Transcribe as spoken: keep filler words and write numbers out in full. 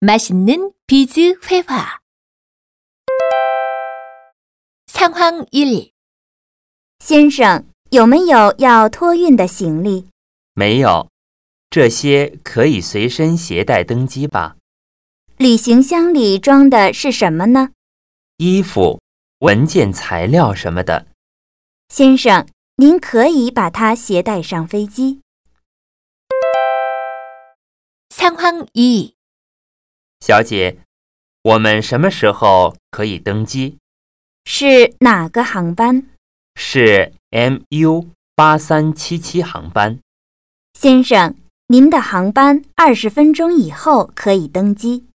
맛있는 비즈 회화. 상황 일. 先生，有没有要托运的行李？ 没有，这些可以随身携带登机吧？ 旅行箱里装的是什么呢？ 衣服、文件、材料什么的。 先生，您可以把它携带上飞机。 상황 이. 小姐，我们什么时候可以登机？ 是哪个航班？ 是 M U 八三七七航班。 先生，您的航班二十分钟以后可以登机。